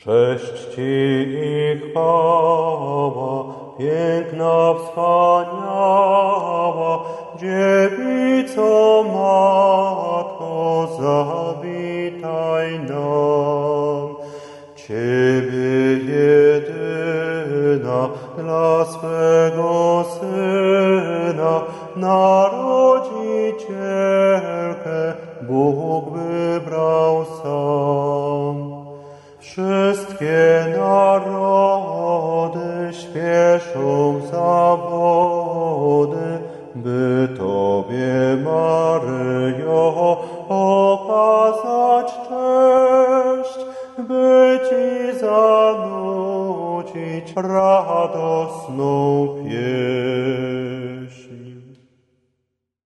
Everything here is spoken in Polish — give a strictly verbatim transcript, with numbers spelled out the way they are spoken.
Cześć Ci i chwała, piękna, wspaniała, Dziewico Matko, zawitaj nam. Ciebie jedyna dla swego Syna, Narodzicielkę Bóg wybrał sam. Wszystkie narody śpieszą za wody, by Tobie, Maryjo,